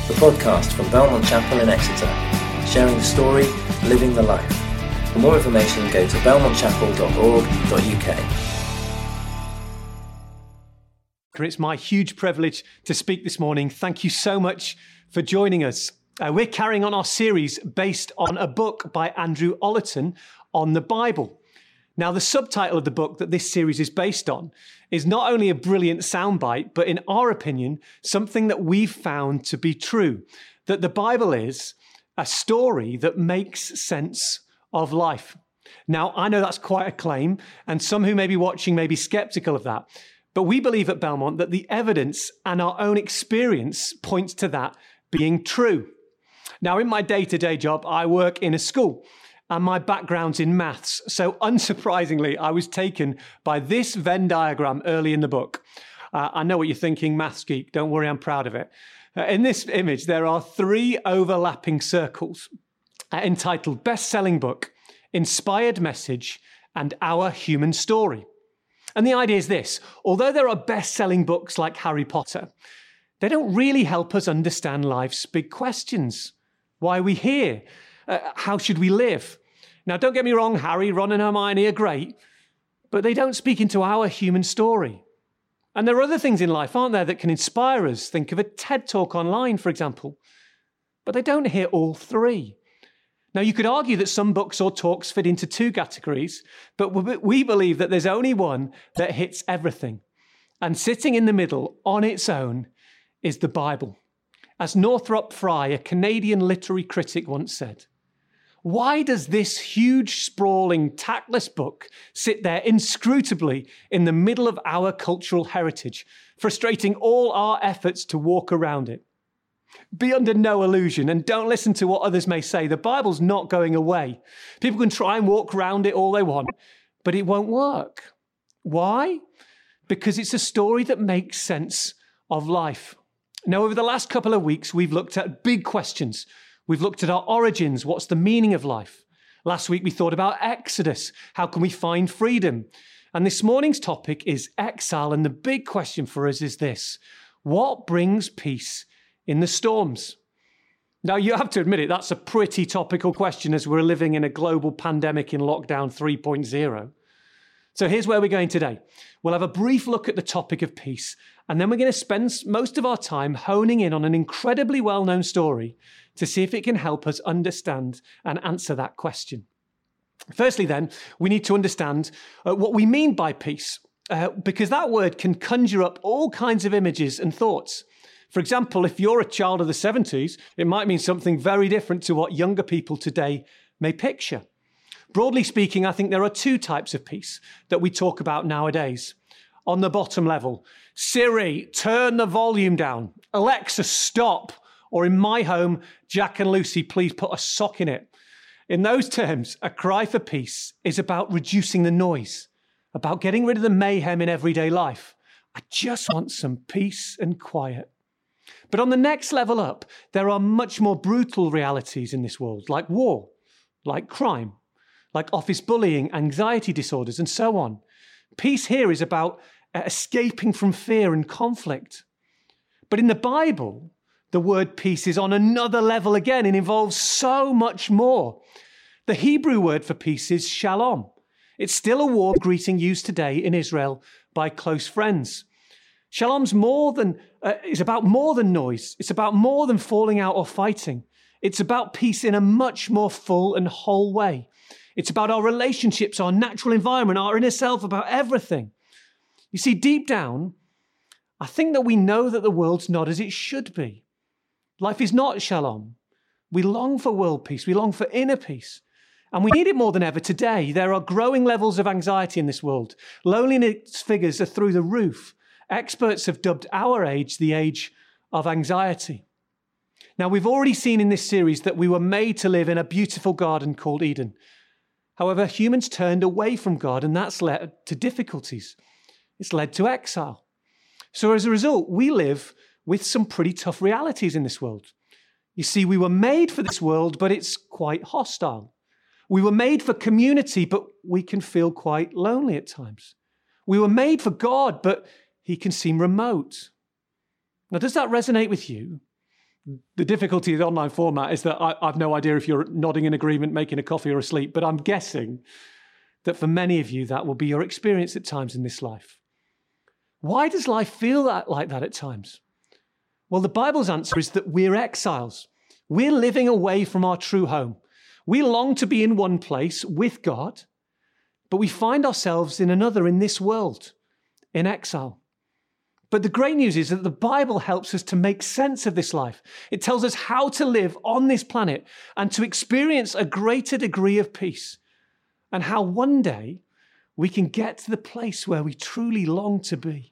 the podcast from Belmont Chapel in Exeter, sharing the story, living the life. For more information, go to belmontchapel.org.uk. It's my huge privilege to speak this morning. Thank you so much for joining us. We're carrying on our series based on a book by Andrew Ollerton on the Bible. Now, the subtitle of the book that this series is based on is not only a brilliant soundbite, but in our opinion, something that we've found to be true, that the Bible is a story that makes sense of life. Now, I know that's quite a claim, and some who may be watching may be skeptical of that, but we believe at Belmont that the evidence and our own experience points to that being true. Now, in my day-to-day job, I work in a school, and my background's in maths. So unsurprisingly, I was taken by this Venn diagram early in the book. I know what you're thinking, maths geek. Don't worry, I'm proud of it. In this image, there are 3 overlapping circles entitled Best-Selling Book, Inspired Message, and Our Human Story. And the idea is this: although there are best-selling books like Harry Potter, they don't really help us understand life's big questions. Why are we here? How should we live? Now, don't get me wrong, Harry, Ron and Hermione are great, but they don't speak into our human story. And there are other things in life, aren't there, that can inspire us? Think of a TED Talk online, for example. But they don't hit all 3. Now, you could argue that some books or talks fit into 2 categories, but we believe that there's only one that hits everything. And sitting in the middle on its own is the Bible. As Northrop Frye, a Canadian literary critic, once said, "Why does this huge, sprawling, tactless book sit there inscrutably in the middle of our cultural heritage, frustrating all our efforts to walk around it?" Be under no illusion and don't listen to what others may say. The Bible's not going away. People can try and walk around it all they want, but it won't work. Why? Because it's a story that makes sense of life. Now, over the last couple of weeks, we've looked at big questions. We've looked at our origins. What's the meaning of life? Last week, we thought about Exodus. How can we find freedom? And this morning's topic is exile. And the big question for us is this: what brings peace in the storms? Now, you have to admit it, that's a pretty topical question as we're living in a global pandemic in lockdown 3.0. So here's where we're going today. We'll have a brief look at the topic of peace, and then we're going to spend most of our time honing in on an incredibly well-known story to see if it can help us understand and answer that question. Firstly, then, we need to understand what we mean by peace, because that word can conjure up all kinds of images and thoughts. For example, if you're a child of the 70s, it might mean something very different to what younger people today may picture. Broadly speaking, I think there are 2 types of peace that we talk about nowadays. On the bottom level, Siri, turn the volume down. Alexa, stop. Or in my home, Jack and Lucy, please put a sock in it. In those terms, a cry for peace is about reducing the noise, about getting rid of the mayhem in everyday life. I just want some peace and quiet. But on the next level up, there are much more brutal realities in this world, like war, like crime, like office bullying, anxiety disorders, and so on. Peace here is about escaping from fear and conflict. But in the Bible, the word peace is on another level again. It involves so much more. The Hebrew word for peace is shalom. It's still a warm greeting used today in Israel by close friends. Shalom's is about more than noise. It's about more than falling out or fighting. It's about peace in a much more full and whole way. It's about our relationships, our natural environment, our inner self, about everything. You see, deep down, I think that we know that the world's not as it should be. Life is not shalom. We long for world peace. We long for inner peace. And we need it more than ever today. There are growing levels of anxiety in this world. Loneliness figures are through the roof. Experts have dubbed our age the age of anxiety. Now, we've already seen in this series that we were made to live in a beautiful garden called Eden. However, humans turned away from God, and that's led to difficulties. It's led to exile. So as a result, we live with some pretty tough realities in this world. You see, we were made for this world, but it's quite hostile. We were made for community, but we can feel quite lonely at times. We were made for God, but he can seem remote. Now, does that resonate with you? The difficulty with online format is that I've no idea if you're nodding in agreement, making a coffee or asleep, but I'm guessing that for many of you, that will be your experience at times in this life. Why does life feel like that at times? Well, the Bible's answer is that we're exiles. We're living away from our true home. We long to be in one place with God, but we find ourselves in another in this world, in exile. But the great news is that the Bible helps us to make sense of this life. It tells us how to live on this planet and to experience a greater degree of peace, and how one day we can get to the place where we truly long to be.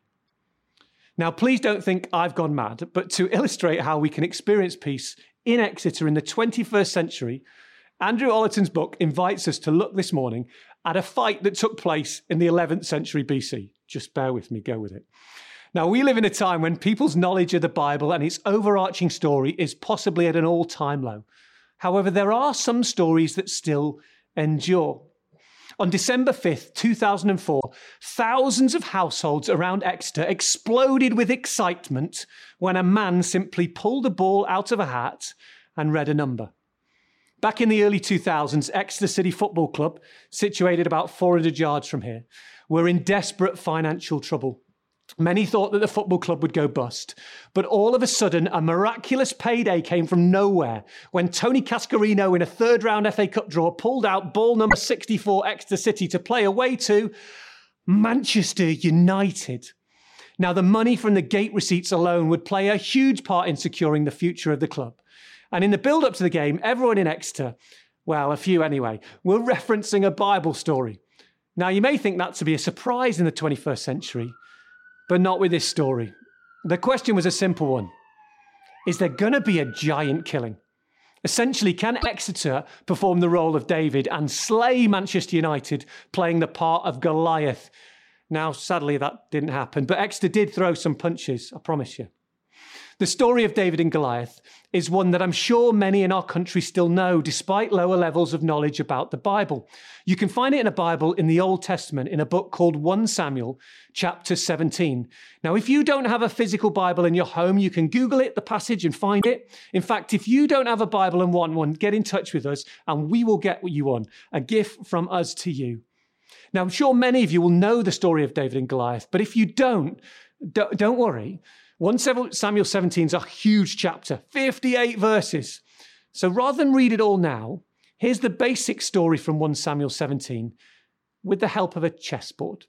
Now, please don't think I've gone mad, but to illustrate how we can experience peace in Exeter in the 21st century, Andrew Ollerton's book invites us to look this morning at a fight that took place in the 11th century BC. Just bear with me, go with it. Now, we live in a time when people's knowledge of the Bible and its overarching story is possibly at an all-time low. However, there are some stories that still endure. On December 5th, 2004, thousands of households around Exeter exploded with excitement when a man simply pulled a ball out of a hat and read a number. Back in the early 2000s, Exeter City Football Club, situated about 400 yards from here, were in desperate financial trouble. Many thought that the football club would go bust, but all of a sudden, a miraculous payday came from nowhere when Tony Cascarino in a third-round FA Cup draw pulled out ball number 64 Exeter City to play away to Manchester United. Now, the money from the gate receipts alone would play a huge part in securing the future of the club. And in the build-up to the game, everyone in Exeter, well, a few anyway, were referencing a Bible story. Now, you may think that to be a surprise in the 21st century, but not with this story. The question was a simple one. Is there going to be a giant killing? Essentially, can Exeter perform the role of David and slay Manchester United, playing the part of Goliath? Now, sadly, that didn't happen, but Exeter did throw some punches, I promise you. The story of David and Goliath is one that I'm sure many in our country still know, despite lower levels of knowledge about the Bible. You can find it in a Bible in the Old Testament in a book called 1 Samuel, chapter 17. Now, if you don't have a physical Bible in your home, you can Google it, the passage, and find it. In fact, if you don't have a Bible and want one, get in touch with us and we will get you one, a gift from us to you. Now, I'm sure many of you will know the story of David and Goliath, but if you don't worry. 1 Samuel 17 is a huge chapter, 58 verses. So rather than read it all now, here's the basic story from 1 Samuel 17 with the help of a chessboard.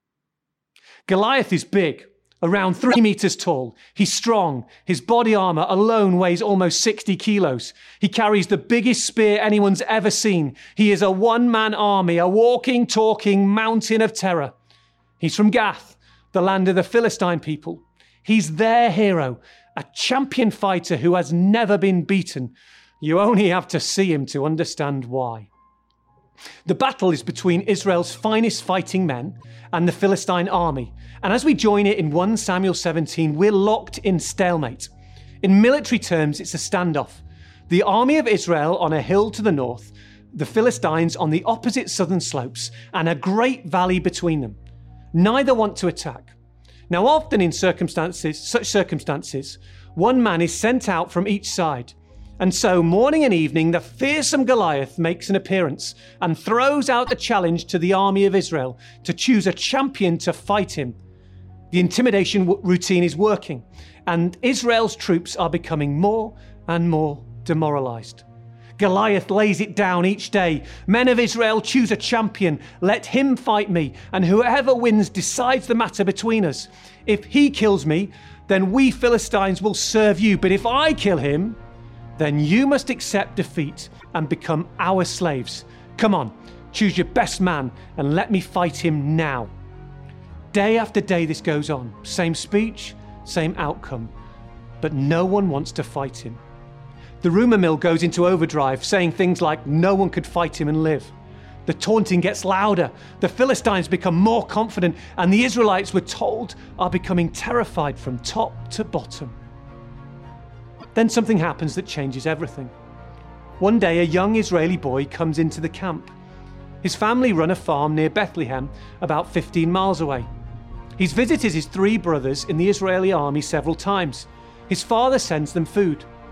Goliath is big, around 3 meters tall. He's strong. His body armor alone weighs almost 60 kilos. He carries the biggest spear anyone's ever seen. He is a one-man army, a walking, talking mountain of terror. He's from Gath, the land of the Philistine people. He's their hero, a champion fighter who has never been beaten. You only have to see him to understand why. The battle is between Israel's finest fighting men and the Philistine army. And as we join it in 1 Samuel 17, we're locked in stalemate. In military terms, it's a standoff. The army of Israel on a hill to the north, the Philistines on the opposite southern slopes, and a great valley between them. Neither want to attack. Now, often in such circumstances, one man is sent out from each side. And so, morning and evening, the fearsome Goliath makes an appearance and throws out a challenge to the army of Israel to choose a champion to fight him. The intimidation routine is working, and Israel's troops are becoming more and more demoralized. Goliath lays it down each day. Men of Israel, choose a champion. Let him fight me, and whoever wins decides the matter between us. If he kills me, then we Philistines will serve you. But if I kill him, then you must accept defeat and become our slaves. Come on, choose your best man and let me fight him now. Day after day this goes on. Same speech, same outcome. But no one wants to fight him. The rumour mill goes into overdrive, saying things like no one could fight him and live. The taunting gets louder, the Philistines become more confident, and the Israelites, we're told, are becoming terrified from top to bottom. Then something happens that changes everything. One day, a young Israeli boy comes into the camp. His family run a farm near Bethlehem, about 15 miles away. He's visited his 3 brothers in the Israeli army several times. His father sends them food.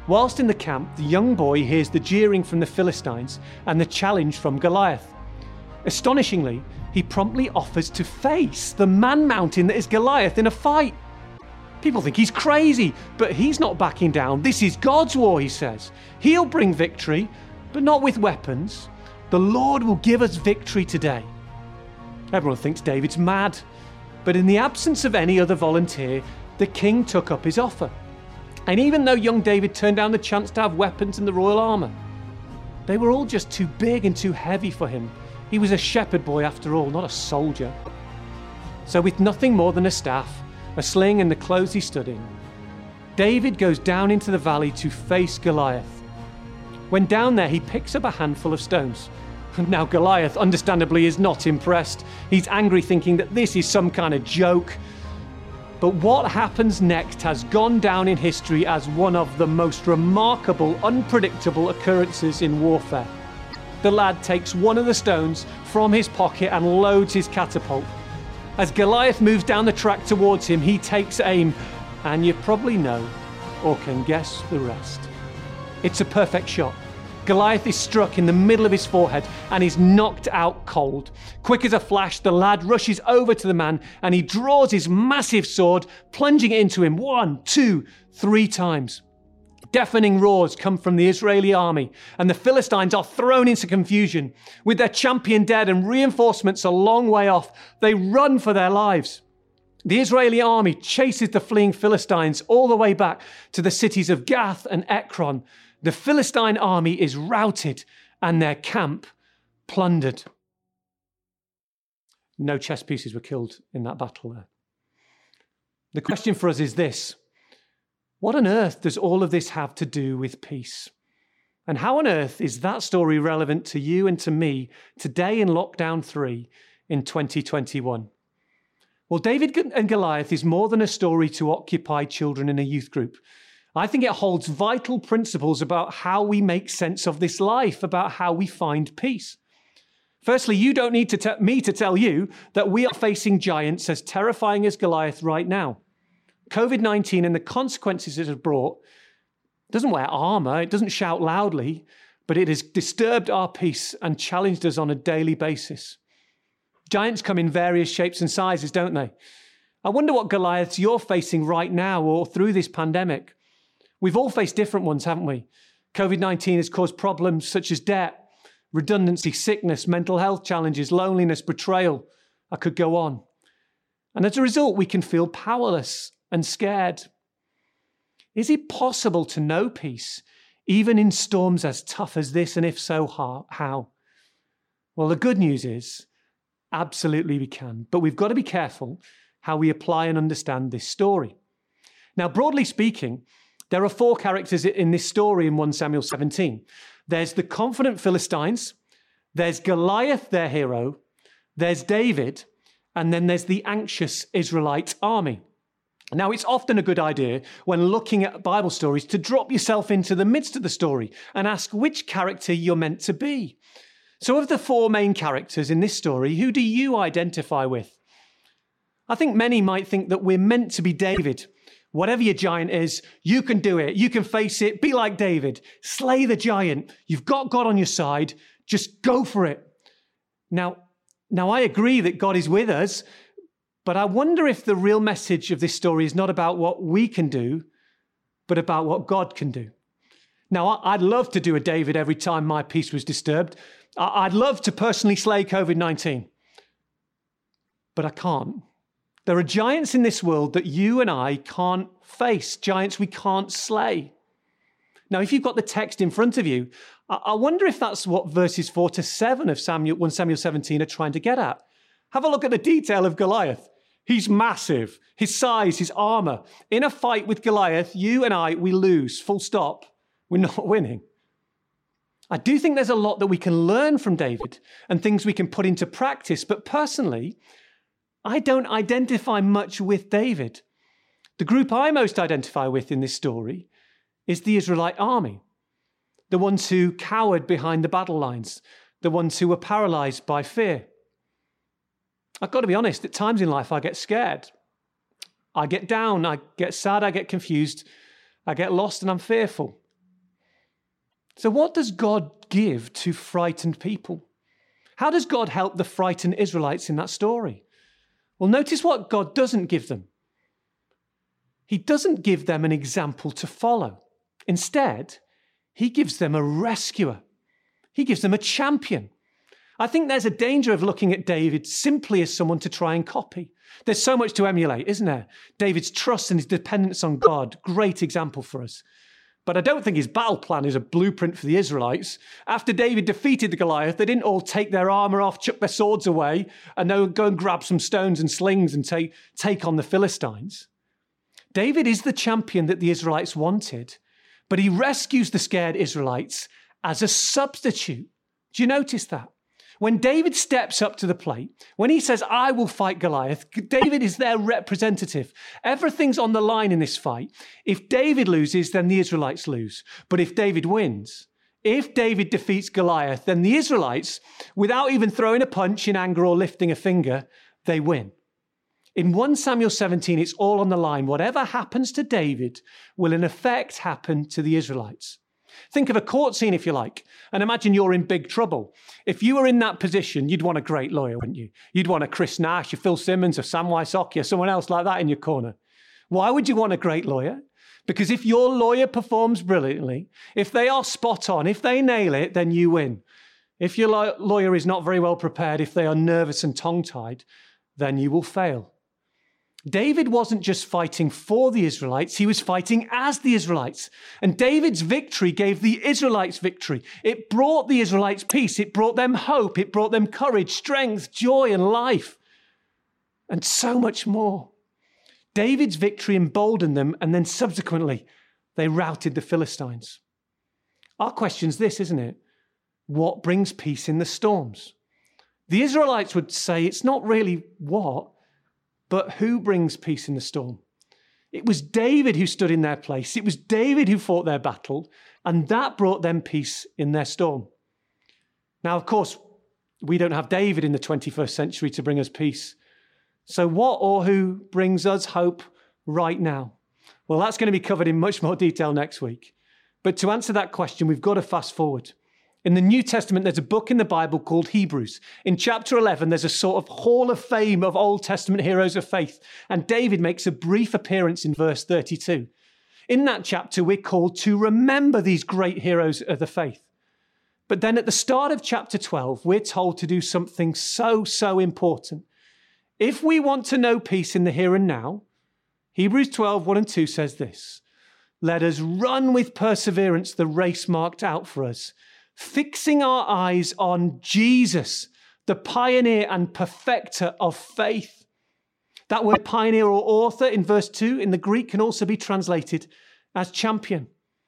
Whilst in the camp, the young boy hears the jeering from the Philistines and the challenge from Goliath. Astonishingly, he promptly offers to face the man-mountain that is Goliath in a fight. People think he's crazy, but he's not backing down. This is God's war, he says. He'll bring victory, but not with weapons. The Lord will give us victory today. Everyone thinks David's mad, but in the absence of any other volunteer, the king took up his offer. And even though young David turned down the chance to have weapons and the royal armour, they were all just too big and too heavy for him. He was a shepherd boy after all, not a soldier. So with nothing more than a staff, a sling and the clothes he stood in, David goes down into the valley to face Goliath. When down there, he picks up a handful of stones. Now Goliath, understandably, is not impressed. He's angry, thinking that this is some kind of joke. But what happens next has gone down in history as one of the most remarkable, unpredictable occurrences in warfare. The lad takes one of the stones from his pocket and loads his catapult. As Goliath moves down the track towards him, he takes aim, and you probably know, or can guess the rest. It's a perfect shot. Goliath is struck in the middle of his forehead and is knocked out cold. Quick as a flash, the lad rushes over to the man and he draws his massive sword, plunging it into him 1, 2, 3 times. Deafening roars come from the Israeli army, and the Philistines are thrown into confusion. With their champion dead and reinforcements a long way off, they run for their lives. The Israeli army chases the fleeing Philistines all the way back to the cities of Gath and Ekron. The Philistine army is routed and their camp plundered. No chess pieces were killed in that battle there. The question for us is this: what on earth does all of this have to do with peace? And how on earth is that story relevant to you and to me today in Lockdown 3 in 2021? Well, David and Goliath is more than a story to occupy children in a youth group. I think it holds vital principles about how we make sense of this life, about how we find peace. Firstly, you don't need me to tell you that we are facing giants as terrifying as Goliath right now. COVID-19 and the consequences it has brought doesn't wear armor, it doesn't shout loudly, but it has disturbed our peace and challenged us on a daily basis. Giants come in various shapes and sizes, don't they? I wonder what Goliaths you're facing right now or through this pandemic. We've all faced different ones, haven't we? COVID-19 has caused problems such as debt, redundancy, sickness, mental health challenges, loneliness, betrayal. I could go on. And as a result, we can feel powerless and scared. Is it possible to know peace, even in storms as tough as this? And if so, how? Well, the good news is, absolutely we can. But we've got to be careful how we apply and understand this story. Now, broadly speaking, there are 4 characters in this story in 1 Samuel 17. There's the confident Philistines, there's Goliath, their hero, there's David, and then there's the anxious Israelite army. Now, it's often a good idea when looking at Bible stories to drop yourself into the midst of the story and ask which character you're meant to be. So of the 4 main characters in this story, who do you identify with? I think many might think that we're meant to be David. Whatever your giant is, you can do it. You can face it. Be like David. Slay the giant. You've got God on your side. Just go for it. Now I agree that God is with us, but I wonder if the real message of this story is not about what we can do, but about what God can do. Now, I'd love to do a David every time my peace was disturbed. I'd love to personally slay COVID-19, but I can't. There are giants in this world that you and I can't face, giants we can't slay. Now, if you've got the text in front of you, I wonder if that's what verses 4 to 7 of 1 Samuel 17 are trying to get at. Have a look at the detail of Goliath. He's massive, his size, his armor. In a fight with Goliath, you and I, we lose, full stop. We're not winning. I do think there's a lot that we can learn from David and things we can put into practice, but personally, I don't identify much with David. The group I most identify with in this story is the Israelite army, the ones who cowered behind the battle lines, the ones who were paralyzed by fear. I've got to be honest, at times in life I get scared. I get down, I get sad, I get confused, I get lost and I'm fearful. So what does God give to frightened people? How does God help the frightened Israelites in that story? Well, notice what God doesn't give them. He doesn't give them an example to follow. Instead, he gives them a rescuer. He gives them a champion. I think there's a danger of looking at David simply as someone to try and copy. There's so much to emulate, isn't there? David's trust and his dependence on God, great example for us. But I don't think his battle plan is a blueprint for the Israelites. After David defeated the Goliath, they didn't all take their armor off, chuck their swords away, and then go and grab some stones and slings and take on the Philistines. David is the champion that the Israelites wanted, but he rescues the scared Israelites as a substitute. Do you notice that? When David steps up to the plate, when he says, I will fight Goliath, David is their representative. Everything's on the line in this fight. If David loses, then the Israelites lose. But if David wins, if David defeats Goliath, then the Israelites, without even throwing a punch in anger or lifting a finger, they win. In 1 Samuel 17, it's all on the line. Whatever happens to David will in effect happen to the Israelites. Think of a court scene, if you like, and imagine you're in big trouble. If you were in that position, you'd want a great lawyer, wouldn't you? You'd want a Chris Nash, a Phil Simmons, a Sam Wysocki, or someone else like that in your corner. Why would you want a great lawyer? Because if your lawyer performs brilliantly, if they are spot on, if they nail it, then you win. If your lawyer is not very well prepared, if they are nervous and tongue-tied, then you will fail. David wasn't just fighting for the Israelites, he was fighting as the Israelites. And David's victory gave the Israelites victory. It brought the Israelites peace. It brought them hope. It brought them courage, strength, joy, and life. And so much more. David's victory emboldened them, and then subsequently, they routed the Philistines. Our question's this, isn't it? What brings peace in the storms? The Israelites would say it's not really what, but who brings peace in the storm? It was David who stood in their place. It was David who fought their battle, and that brought them peace in their storm. Now, of course, we don't have David in the 21st century to bring us peace. So what or who brings us hope right now? Well, that's going to be covered in much more detail next week. But to answer that question, we've got to fast forward. In the New Testament, there's a book in the Bible called Hebrews. In chapter 11, there's a sort of hall of fame of Old Testament heroes of faith. And David makes a brief appearance in verse 32. In that chapter, we're called to remember these great heroes of the faith. But then at the start of chapter 12, we're told to do something so important. If we want to know peace in the here and now, Hebrews 12, 1 and 2 says this: let us run with perseverance the race marked out for us, fixing our eyes on Jesus, the pioneer and perfecter of faith. That word pioneer or author in verse 2 in the Greek can also be translated as champion.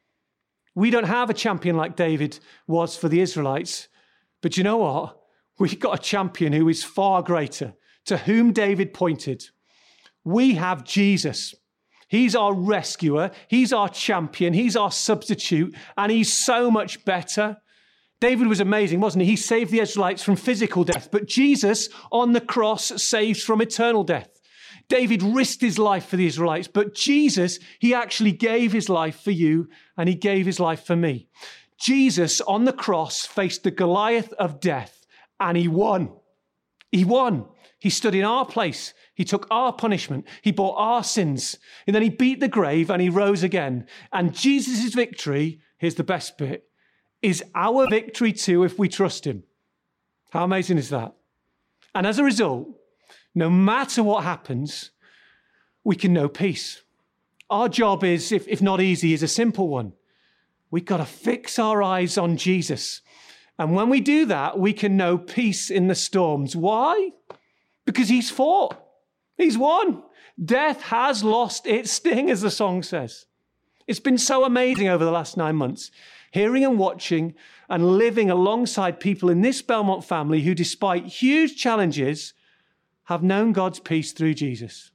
We don't have a champion like David was for the Israelites, but you know what? We've got a champion who is far greater, to whom David pointed. We have Jesus. He's our rescuer. He's our champion. He's our substitute, and he's so much better. David was amazing, wasn't he? He saved the Israelites from physical death, but Jesus on the cross saves from eternal death. David risked his life for the Israelites, but Jesus, he actually gave his life for you, and he gave his life for me. Jesus on the cross faced the Goliath of death, and he won. He won. He stood in our place. He took our punishment. He bore our sins. And then he beat the grave and he rose again. And Jesus' victory, here's the best bit, is our victory too if we trust him. How amazing is that? And as a result, no matter what happens, we can know peace. Our job is, if not easy, is a simple one. We've got to fix our eyes on Jesus. And when we do that, we can know peace in the storms. Why? Because he's fought. He's won. Death has lost its sting, as the song says. It's been so amazing over the last 9 months, hearing and watching and living alongside people in this Belmont family who, despite huge challenges, have known God's peace through Jesus.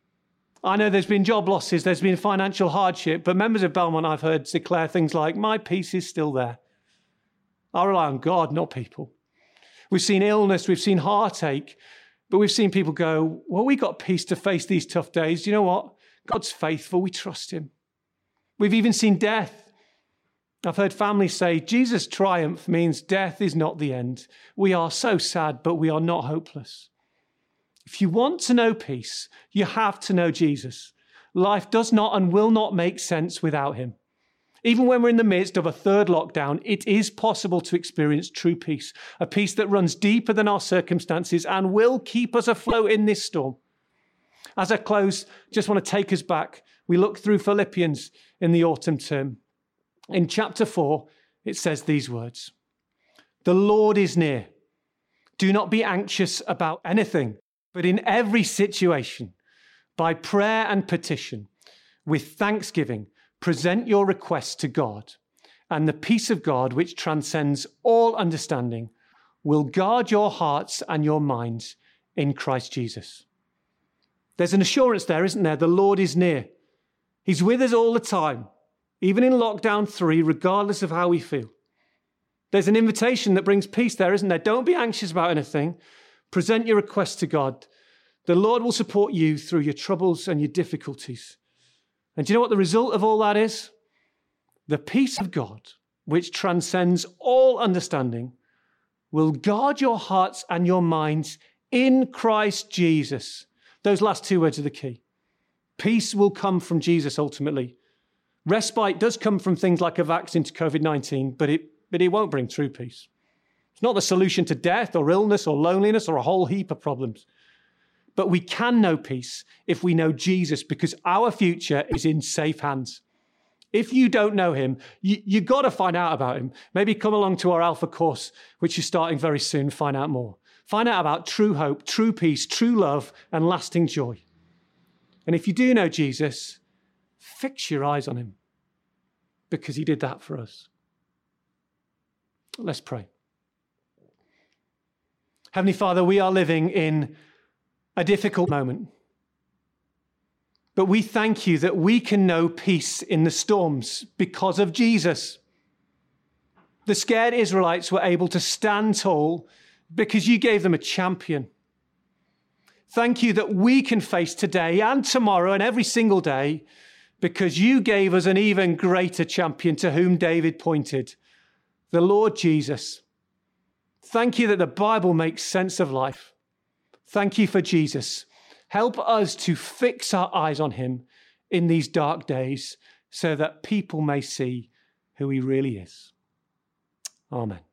I know there's been job losses, there's been financial hardship, but members of Belmont I've heard declare things like, my peace is still there. I rely on God, not people. We've seen illness, we've seen heartache, but we've seen people go, well, we got peace to face these tough days. You know what? God's faithful. We trust him. We've even seen death. I've heard families say, Jesus' triumph means death is not the end. We are so sad, but we are not hopeless. If you want to know peace, you have to know Jesus. Life does not and will not make sense without him. Even when we're in the midst of a third lockdown, it is possible to experience true peace, a peace that runs deeper than our circumstances and will keep us afloat in this storm. As I close, just want to take us back. We look through Philippians in the autumn term. In chapter 4, it says these words, "The Lord is near. Do not be anxious about anything, but in every situation, by prayer and petition, with thanksgiving, present your requests to God, and the peace of God, which transcends all understanding, will guard your hearts and your minds in Christ Jesus." There's an assurance there, isn't there? The Lord is near. He's with us all the time, even in lockdown 3, regardless of how we feel. There's an invitation that brings peace there, isn't there? Don't be anxious about anything. Present your requests to God. The Lord will support you through your troubles and your difficulties. And do you know what the result of all that is? The peace of God, which transcends all understanding, will guard your hearts and your minds in Christ Jesus. Those last two words are the key. Peace will come from Jesus ultimately. Respite does come from things like a vaccine to COVID-19, but it won't bring true peace. It's not the solution to death or illness or loneliness or a whole heap of problems. But we can know peace if we know Jesus, because our future is in safe hands. If you don't know him, you got to find out about him. Maybe come along to our Alpha course, which is starting very soon. Find out more. Find out about true hope, true peace, true love, and lasting joy. And if you do know Jesus, fix your eyes on him, because he did that for us. Let's pray. Heavenly Father, we are living in a difficult moment. But we thank you that we can know peace in the storms because of Jesus. The scared Israelites were able to stand tall because you gave them a champion. Thank you that we can face today and tomorrow and every single day because you gave us an even greater champion to whom David pointed, the Lord Jesus. Thank you that the Bible makes sense of life. Thank you for Jesus. Help us to fix our eyes on him in these dark days so that people may see who he really is. Amen.